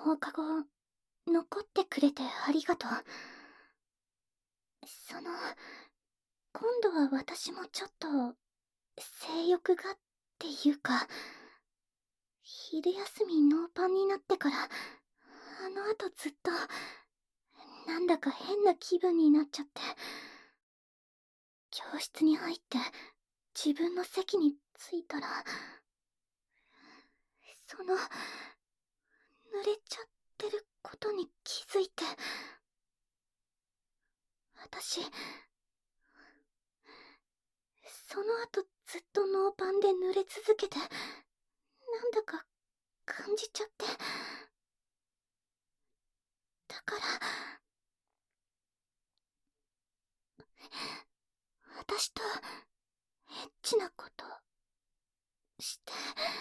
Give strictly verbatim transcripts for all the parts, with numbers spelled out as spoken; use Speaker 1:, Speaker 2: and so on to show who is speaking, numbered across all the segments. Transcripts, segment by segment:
Speaker 1: 放課後、残ってくれてありがとう。その、今度は私もちょっと、性欲がっていうか、昼休みノーパンになってから、あの後ずっと、なんだか変な気分になっちゃって、教室に入って自分の席に着いたら、その、濡れちゃってることに気づいて、私、その後ずっとノーパンで濡れ続けて、なんだか感じちゃって。だから、私と、エッチなこと、して。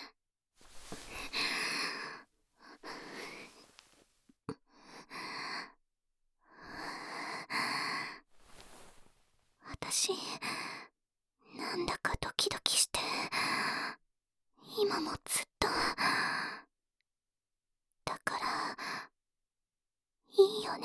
Speaker 1: 私、なんだかドキドキして、今もずっと。だから、いいよね。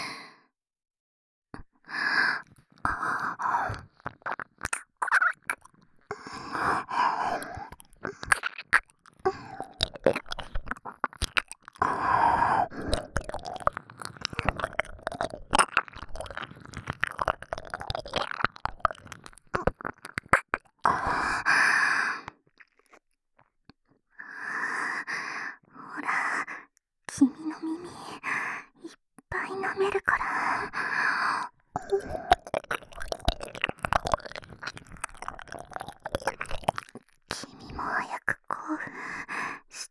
Speaker 1: ほら、君の耳、いっぱい舐めるから。君も早く興奮して。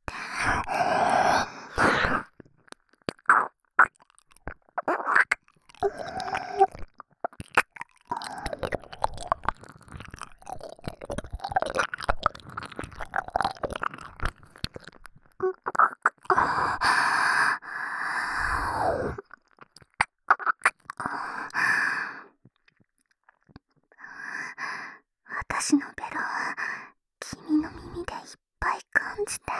Speaker 1: 私のベロ、君の耳でいっぱい感じて。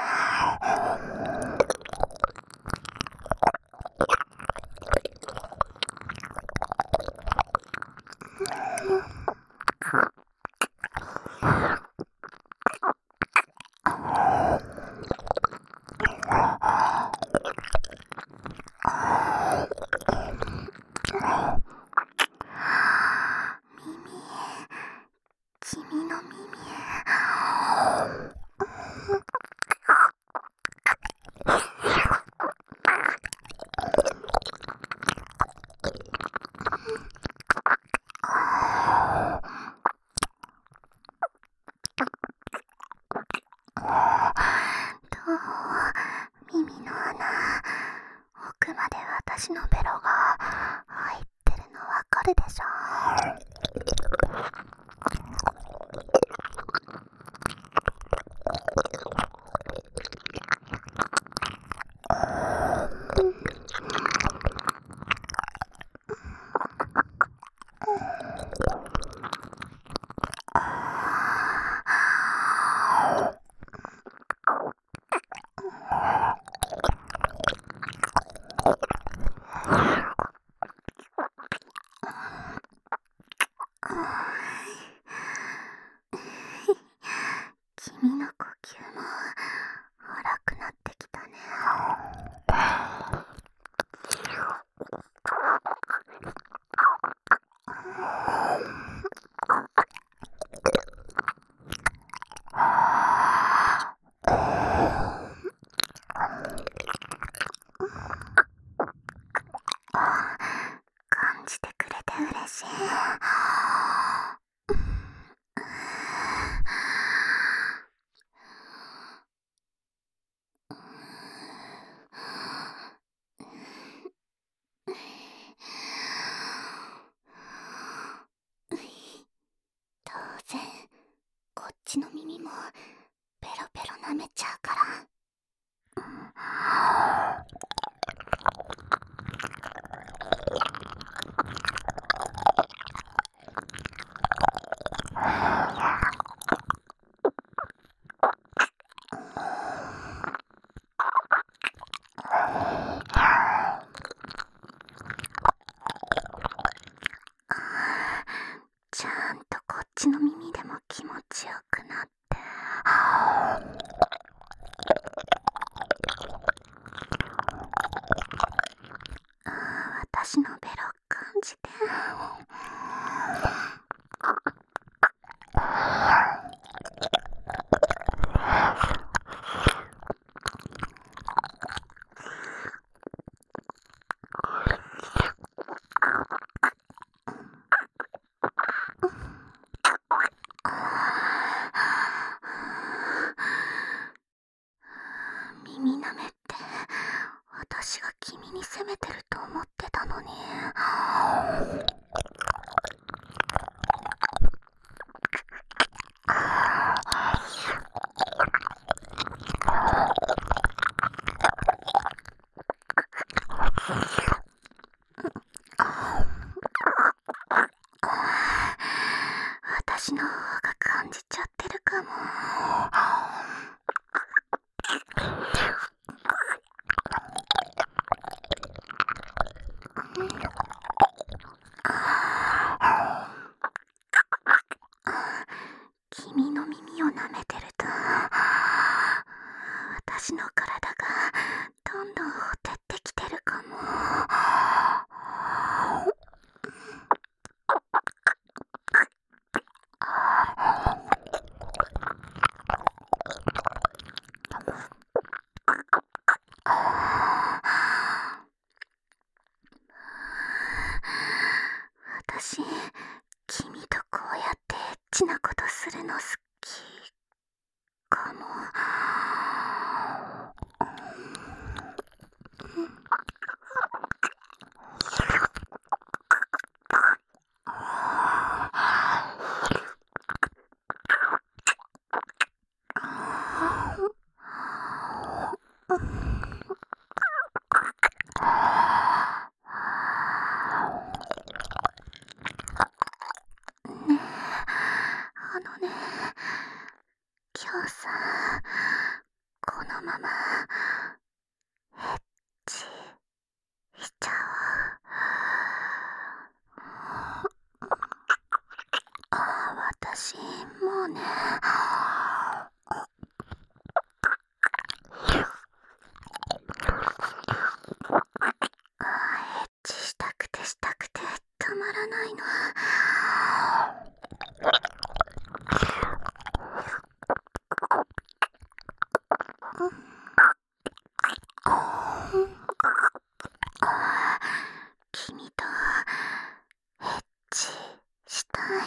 Speaker 1: 君の耳。どう？耳の穴、奥まで私のベロが入ってるのわかるでしょ？君の呼吸も荒くなってきたね。感じてくれて嬉しい。当然、こっちの耳もペロペロ舐めちゃうから。 私のベロ感じて。耳舐めって私が君に責めてると思ってたのに。私の方が感じちゃってるかも。君の耳を舐めてると私の体がどんどんほてってきてるかも。私、君とこうやってエッチなことするの好きかも。ねえ、あのね、今日さ、このままエッチしちゃう。あ、私もうね、エッチしたくてしたくてたまらないの。君とエッチしたい。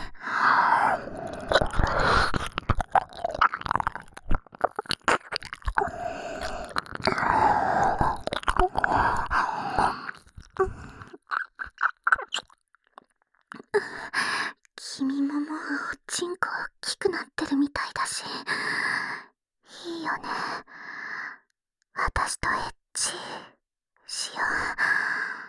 Speaker 1: 君ももうおちんこ大きくなってるみたいだし、いいよね。私とエッチしよう。